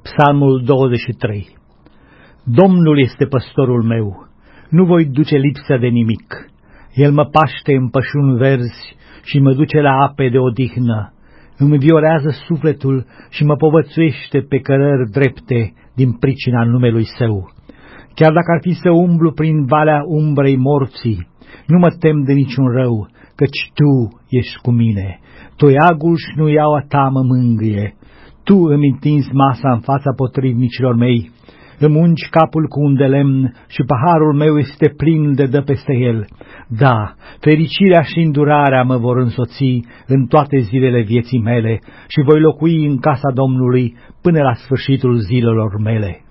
Psalmul 23. Domnul este păstorul meu, nu voi duce lipsă de nimic. El mă paște în pășuni verzi și mă duce la ape de odihnă. Îmi violează sufletul și mă povățuiește pe cărări drepte din pricina numelui Său. Chiar dacă ar fi să umblu prin valea umbrei morții, nu mă tem de niciun rău, căci Tu ești cu mine. Toiagul și nuiaua Ta mă mângâie. Tu îmi întinzi masa în fața potrivnicilor mei, îmi ungi capul cu un de lemn și paharul meu este plin de dă peste el. Da, fericirea și îndurarea mă vor însoți în toate zilele vieții mele și voi locui în casa Domnului până la sfârșitul zilelor mele.